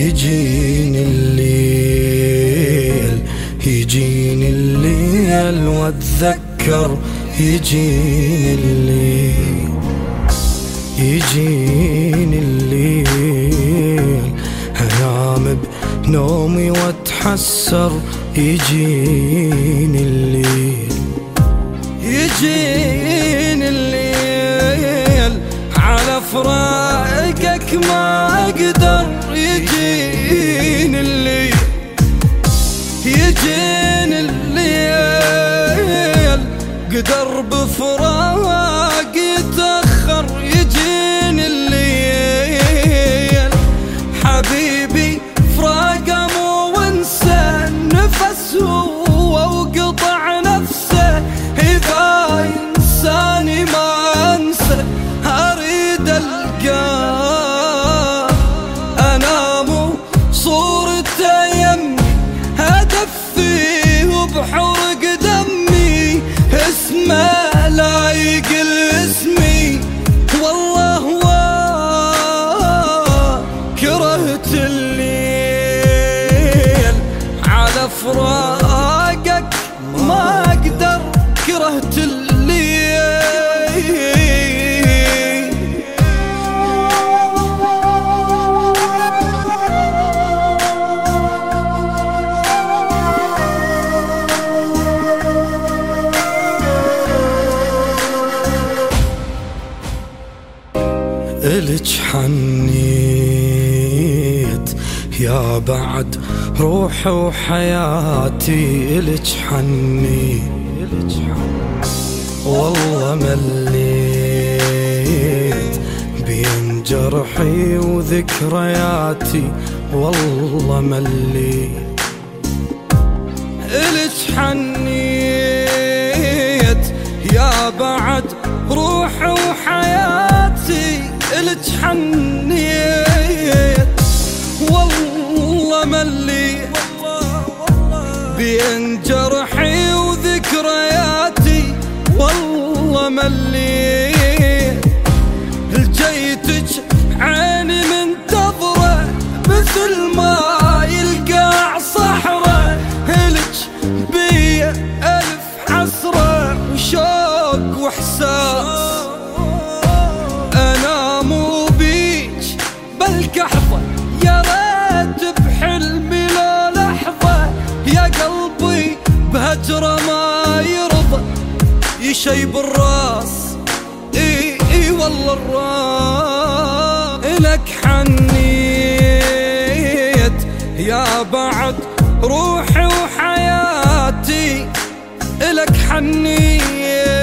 يجيني الليل، يجيني الليل واتذكر، يجيني الليل، يجيني الليل، انام بنومي واتحسر، يجيني الليل، يجيني الليل على فراقك ما اقدر، يجيني الليل، يجيني الليل قدر بفراق يتأخر، يجيني الليل حبيبي فراقه مو وانسى النفس هو وقطع نفسه، إذا ينساني ما أنسى أريد ألقاه، أنام صورته يمي أدفيه وبحرق دمي، اسمه لا يقل اسمي، والله كرهت الليل على فراقك ما أقدر، كرهت الليل. إلك حنيت يا بعد روحي وحياتي، إلك حنيت والله مليت بين جرحي وذكرياتي، والله مليت، إلك حنيت يا بعد روحي وحياتي، إلك حنيت والله مليت بين جرحي وذكرياتي، والله مليت، لجيتك عيني منتظرة مثل ما يلقى صحرة، إلك بيا ألف حسرة وشوق وإحساس، أنا مو بيج بالكحظة يا ريت بحلمي لو لحظة، يا قلبي بهجرة ما يرضى يشيب الراس، اي والله الراس، إلك حنيت يا بعد روحي وحياتي، إلك حنيت